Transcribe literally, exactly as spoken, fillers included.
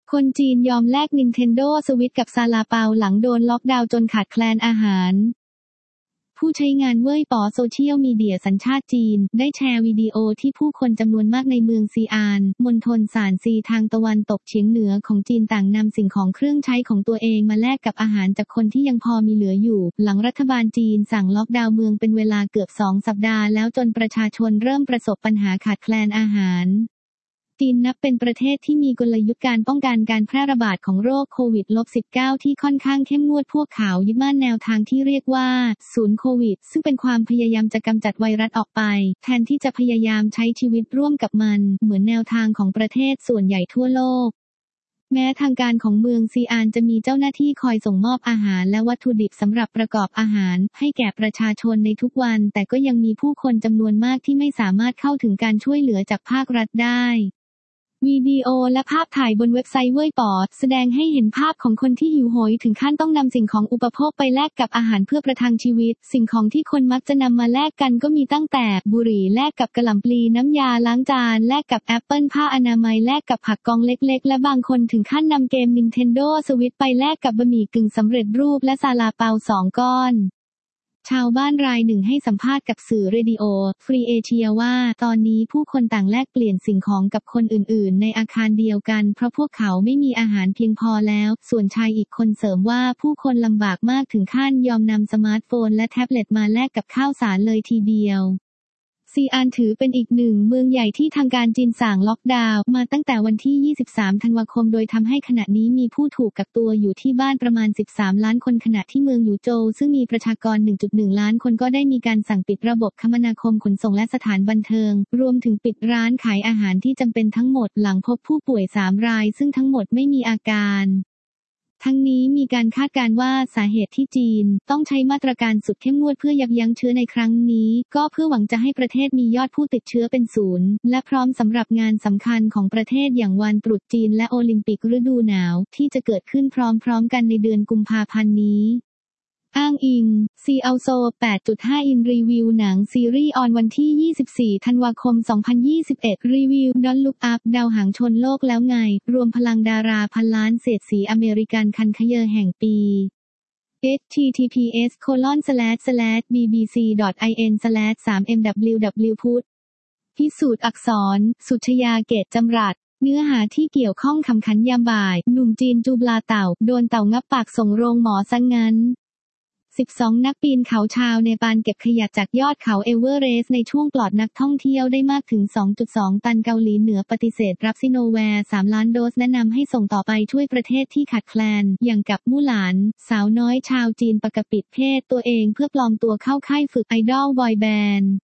คนจีนยอมแลก Nintendo Switch กับซาลาเปาหลังโดนล็อกดาวน์จนขาดแคลนอาหารผู้ใช้งานเว่ยป๋อโซเชียลมีเดียสัญชาติจีนได้แชร์วิดีโอที่ผู้คนจำนวนมากในเมืองซีอานมณฑลซานซีทางตะวันตกเฉียงเหนือของจีนต่างนำสิ่งของเครื่องใช้ของตัวเองมาแลกกับอาหารจากคนที่ยังพอมีเหลืออยู่หลังรัฐบาลจีนสั่งล็อกดาวน์เมืองเป็นเวลาเกือบสองสัปดาห์แล้วจนประชาชนเริ่มประสบปัญหาขาดแคลนอาหารจีนนับเป็นประเทศที่มีกลยุทธ์การป้องกันการแพร่ระบาดของโรคโควิด สิบเก้า ที่ค่อนข้างเข้มงวดพวกเขายึดมั่นแนวทางที่เรียกว่าศูนย์โควิดซึ่งเป็นความพยายามจะกำจัดไวรัสออกไปแทนที่จะพยายามใช้ชีวิตร่วมกับมันเหมือนแนวทางของประเทศส่วนใหญ่ทั่วโลกแม้ทางการของเมืองซีอานจะมีเจ้าหน้าที่คอยส่งมอบอาหารและวัตถุดิบสำหรับประกอบอาหารให้แก่ประชาชนในทุกวันแต่ก็ยังมีผู้คนจำนวนมากที่ไม่สามารถเข้าถึงการช่วยเหลือจากภาครัฐได้วิดีโอและภาพถ่ายบนเว็บไซต์เว่ยป๋อแสดงให้เห็นภาพของคนที่หิวโหยถึงขั้นต้องนำสิ่งของอุปโภคไปแลกกับอาหารเพื่อประทังชีวิตสิ่งของที่คนมักจะนำมาแลกกันก็มีตั้งแต่บุหรี่แลกกับกะหล่ำปลีน้ำยาล้างจานแลกกับแอปเปิลผ้าอนามัยแลกกับผักกองเล็กๆและบางคนถึงขั้นนำเกม Nintendo Switch ไปแลกกับบะหมี่กึ่งสำเร็จรูปและซาลาเปาสองก้อนชาวบ้านรายหนึ่งให้สัมภาษณ์กับสื่อเรดิโอฟรีเอเชียว่าตอนนี้ผู้คนต่างแลกเปลี่ยนสิ่งของกับคนอื่นๆในอาคารเดียวกันเพราะพวกเขาไม่มีอาหารเพียงพอแล้วส่วนชายอีกคนเสริมว่าผู้คนลำบากมากถึงขั้นยอมนำสมาร์ทโฟนและแท็บเล็ตมาแลกกับข้าวสารเลยทีเดียวซีอานถือเป็นอีกหนึ่งเมืองใหญ่ที่ทางการจีนสั่งล็อกดาวน์มาตั้งแต่วันที่ยี่สิบสามธันวาคมโดยทำให้ขณะนี้มีผู้ถูกกักตัวอยู่ที่บ้านประมาณสิบสามล้านคนขณะที่เมืองหยูโจวซึ่งมีประชากร หนึ่งจุดหนึ่ง ล้านคนก็ได้มีการสั่งปิดระบบคมนาคมขนส่งและสถานบันเทิงรวมถึงปิดร้านขายอาหารที่จำเป็นทั้งหมดหลังพบผู้ป่วยสามรายซึ่งทั้งหมดไม่มีอาการทั้งนี้มีการคาดการณ์ว่าสาเหตุที่จีนต้องใช้มาตรการสุดเข้มงวดเพื่อยับยั้งเชื้อในครั้งนี้ก็เพื่อหวังจะให้ประเทศมียอดผู้ติดเชื้อเป็นศูนย์และพร้อมสำหรับงานสำคัญของประเทศอย่างวันตรุษจีนและโอลิมปิกฤดูหนาวที่จะเกิดขึ้นพร้อมๆกันในเดือนกุมภาพันธ์นี้อ้างอิง ซี อัล โซ แปดจุดห้า อินรีวิวหนังซีรีส์ออนวันที่ยี่สิบสี่ธันวาคมสองพันยี่สิบเอ็ดรีวิว Don't Look Up ดาวหางชนโลกแล้วไงรวมพลังดาราพันล้านเศรษฐีอเมริกันคันเขยอแห่งปี เอช ที ที พี เอส โคลอน สแลช สแลช บี บี ซี ดอท ไอ เอ็น สแลช สาม เอ็ม ดับเบิลยู ดับเบิลยู พุทธพิสูจน์อักษรสุชยาเกตจำรัดเนื้อหาที่เกี่ยวข้องคำขันยามบ่ายหนุ่มจีนจูบลาเต่าโดนเต่างับปากส่งโรงหมอซะงั้นสิบสองนักปีนเขาชาวเนปาลเก็บขยะจากยอดเขาเอเวอเรสต์ในช่วงปลอดนักท่องเที่ยวได้มากถึง สองจุดสอง ตันเกาหลีเหนือปฏิเสธรับซิโนแวร์สามล้านโดสแนะนำให้ส่งต่อไปช่วยประเทศที่ขาดแคลนอย่างกับมู่หลานสาวน้อยชาวจีนปกปิดเพศตัวเองเพื่อปลอมตัวเข้าค่ายฝึกไอดอลบอยแบนด์